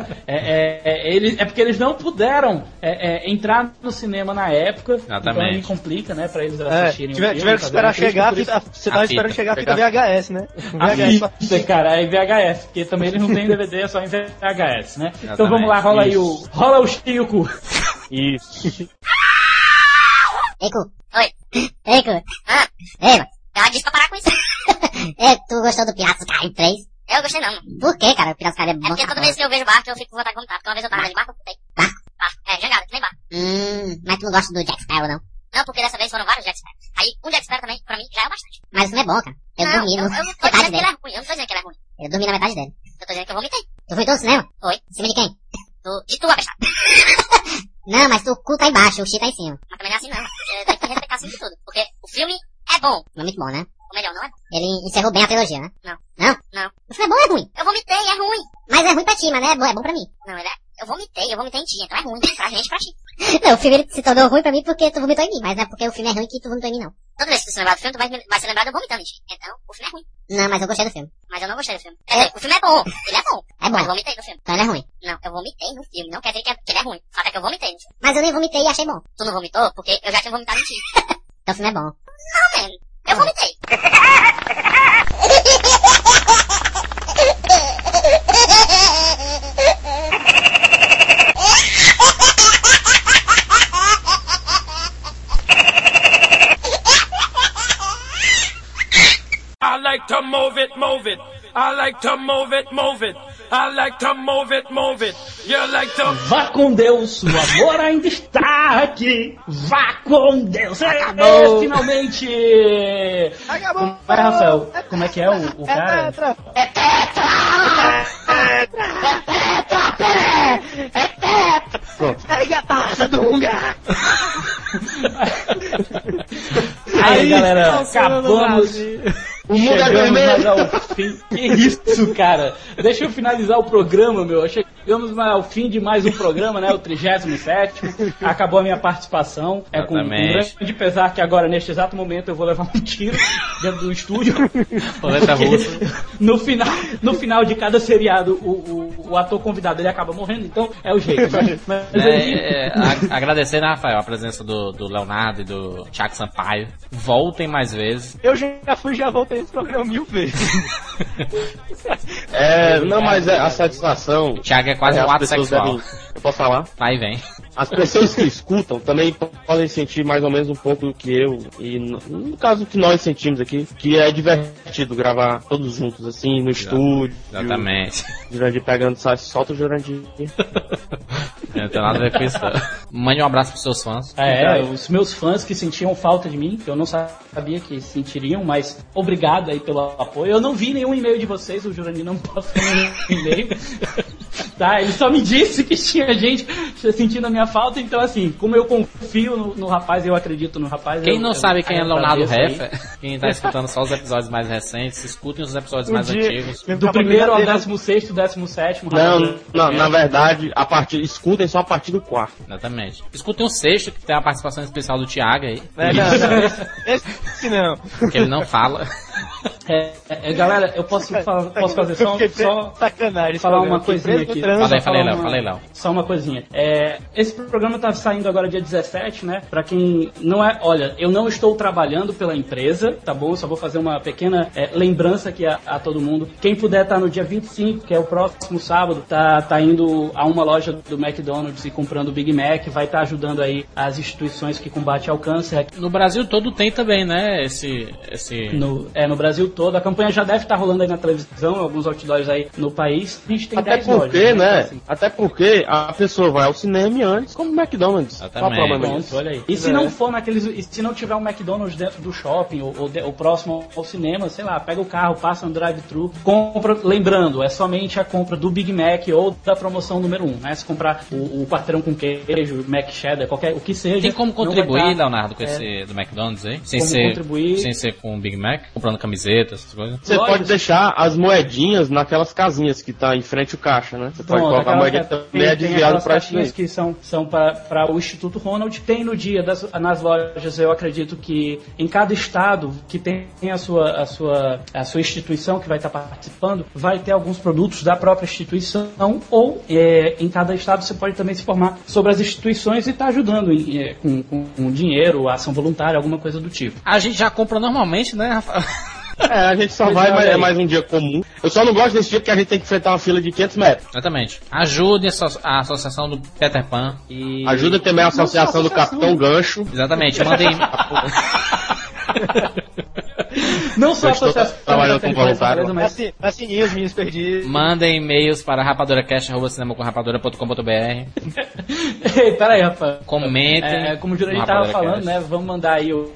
É porque eles não puderam entrar no cinema na época. Exatamente. Então aí complica, né, pra eles assistirem. Tiveram que esperar chegar, você tava esperando chegar a fita VHS, né? VHS, cara, é VHS, porque também eles não têm DVD, é só em VHS, né? Exatamente. Então vamos lá, rola o Shiyuku. Isso. Eiku. Oi. Eiku. Ei, mano. Ela disse pra parar com isso. Tu gostou do Piratas do Caribe 3? Eu gostei não. Por que, cara? O Piratas do Caribe é bom. É porque toda vez que eu vejo barco, eu fico com vontade de vomitar. Porque uma vez eu tava de barco, eu putei. Barco? Jangada, que nem barco. Mas tu não gosta do Jack Sparrow, não? Não, porque dessa vez foram vários Jack Sparrow. Aí, um Jack Sparrow também, pra mim, já é o bastante. Mas o filme é bom, cara. Eu dormi na metade dele. Eu não tô dizendo que ele é ruim. Eu dormi na metade dele. Eu tô dizendo que eu vomitei. Tu vomitou no cinema? Foi. Em cima de quem? De tu, abestado. Não, mas o cu tá embaixo, o chi tá em cima. Mas também não é assim não. Você tem que respeitar assim de tudo. Porque o filme é bom. Não é muito bom, né? Ou melhor, não é bom. Ele encerrou bem a trilogia, né? Não. O filme é bom ou é ruim? Eu vomitei, é ruim. Mas é ruim pra ti, mas não é bom pra mim. Não, eu vomitei em ti, então é ruim. Pra gente, pra ti. Não, o filme ele se tornou ruim pra mim porque tu vomitou em mim. Mas não é porque o filme é ruim que tu vomitou em mim, não. Toda vez que tu se lembrar do filme, tu vai se lembrar de eu vomitando em ti. Então, o filme é ruim. Não, mas eu gostei do filme. Mas eu não gostei do filme. Quer dizer, o filme é bom. Ele é bom. É bom. Mas eu vomitei no filme. Então ele é ruim. Não, eu vomitei no filme. Não quer dizer que ele é ruim. Só que eu vomitei no filme. Mas eu nem vomitei e achei bom. Tu não vomitou? Porque eu já tinha vomitado em ti. Então o filme é bom. Não, mano. Eu vomitei. I like to move it, move it. I like to move it, move it. I like to move it, move it. You like to... Vá com Deus, o amor ainda está aqui. Vá com Deus. Acabou. Finalmente. Acabou. Vai, Rafael. Como é que é o cara? É tetra. Pronto. Arigatasa, Dunga. Aí, galera, acabamos. O mundo é Chegamos vermelho. mais ao fim. Que isso, cara? Deixa eu finalizar o programa, meu. Chegamos mais ao fim de mais um programa, né? O 37º. Acabou a minha participação. É com um grande pesar que agora, neste exato momento, eu vou levar um tiro dentro do estúdio. No final de cada seriado, o ator convidado ele acaba morrendo, então é o jeito, né? Agradecer, né, Rafael, a presença do Leonardo e do Thiago Sampaio. Voltem mais vezes. Eu já voltei nesse programa 1000 vezes. Não, mas a satisfação... O Thiago é quase um ato sexual. posso falar? Vai e vem. As pessoas que escutam também podem sentir mais ou menos um pouco do que eu, e no caso que nós sentimos aqui, que é divertido gravar todos juntos, assim, no estúdio. Exatamente. Jurandir pegando, solta o Jurandir. Eu não tenho nada a ver com isso. Mande um abraço pros seus fãs. Os meus fãs que sentiam falta de mim, que eu não sabia que sentiriam, mas obrigado aí pelo apoio. Eu não vi nenhum e-mail de vocês, o Jurandir não postou nenhum e-mail. Tá, ele só me disse que tinha gente sentindo a minha falta, então assim, como eu confio no rapaz, eu acredito no rapaz. Quem não sabe quem é Leonardo Heffer, quem tá escutando só os episódios mais recentes, escutem os episódios mais antigos. Do primeiro ao 16º, 17º. Não, na verdade, escutem só a partir do 4º. Exatamente. Escutem o 6º, que tem a participação especial do Thiago aí. Esse não. Porque ele não fala. Galera, eu posso fazer só sacanagem, falar uma coisinha aqui. Falei, Léo. Só uma coisinha. Esse programa tá saindo agora dia 17, né? Pra quem não é... Olha, eu não estou trabalhando pela empresa, tá bom? Eu só vou fazer uma pequena lembrança aqui a todo mundo. Quem puder estar no dia 25, que é o próximo sábado, tá indo a uma loja do McDonald's e comprando o Big Mac, vai estar ajudando aí as instituições que combatem ao câncer. No Brasil todo tem também, né? No Brasil todo. A campanha já deve estar rolando aí na televisão, alguns outdoors aí no país. A gente tem 10 lojas. Assim. Até porque a pessoa vai ao cinema antes, como o McDonald's. Qual o problema disso? Olha aí. E se não for e se não tiver um McDonald's dentro do shopping ou próximo ao cinema, sei lá, pega o carro, passa no drive-thru, compra, lembrando, é somente a compra do Big Mac ou da promoção número 1, né? Se comprar o quarteirão com queijo, Mac Cheddar, o que seja. Tem como contribuir, Leonardo, com esse do McDonald's aí? Sem ser com o Big Mac, comprando camisetas, essas coisas? Você pode deixar as moedinhas naquelas casinhas que tá em frente ao caixa, né? Você pode colocar a moedinha também desviada para isso que são para o Instituto Ronald. Tem no dia nas lojas, eu acredito que em cada estado que tem a sua instituição que vai estar participando, vai ter alguns produtos da própria instituição, ou em cada estado você pode também se informar sobre as instituições e estar ajudando com dinheiro, ação voluntária, alguma coisa do tipo. A gente já compra normalmente, né, Rafael? A gente só vai, mas é mais um dia comum. Eu só não gosto desse dia porque a gente tem que enfrentar uma fila de 500 metros. Exatamente. Ajude a associação do Peter Pan e... Ajuda também a associação do Capitão Gancho. Exatamente. Mandem... Não só a associação trabalhando com voluntário, mas assim, os meninos perdidos. Mandem e-mails para rapaduracast@cinemacomrapadura.com.br. Peraí, rapaz. Comentem. Como o Jurandir tava falando, né? Vamos mandar aí o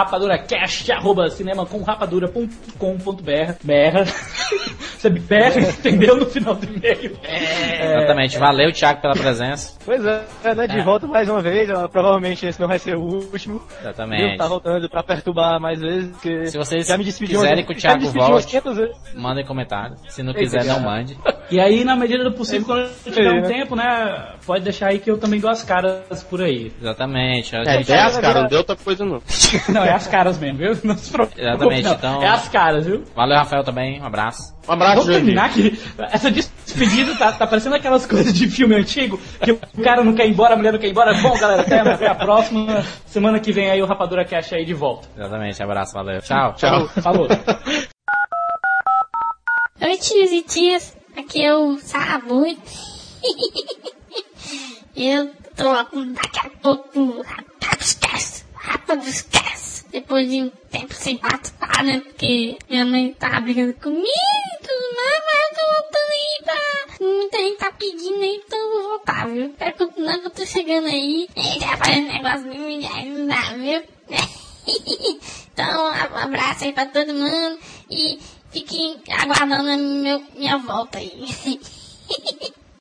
rapaduracast@cinemacomrapadura.com.br. Você berra, entendeu? No final do e-mail. Exatamente. Valeu, Thiago, pela presença. Pois né? De volta mais uma vez. Provavelmente esse não vai ser o último. Exatamente. Tá voltando pra perturbar mais vezes. Se vocês já me quiserem que o Thiago volte, mandem comentário. Se não quiser, não mande. E aí, na medida do possível, quando tiver um tempo, né? Pode deixar aí que eu também dou as caras por aí. Exatamente. As caras, não deu outra coisa não. Não, é as caras mesmo, viu? Não se preocupe. Exatamente, não. Então. É as caras, viu? Valeu, Rafael, também. Um abraço. Um abraço, Vamos terminar que essa despedida tá parecendo aquelas coisas de filme antigo, que o cara não quer ir embora, a mulher não quer ir embora. Bom, galera, até a próxima. Semana que vem aí o Rapadura Cash aí de volta. Exatamente, abraço, valeu. Tchau. Falou. Oi, tios e tias. Aqui é o Sarrabui. Eu tô daqui a pouco Rapadura Cash. Depois de um tempo sem participar, né? Porque minha mãe tava brigando comigo e tudo mais, mas eu tô voltando aí pra... Muita gente tá pedindo aí, então eu vou voltar, viu? Quero continuar que eu tô chegando aí. Já faz um negócio de me ajudar, viu? Então, um abraço aí pra todo mundo e fiquem aguardando minha volta aí.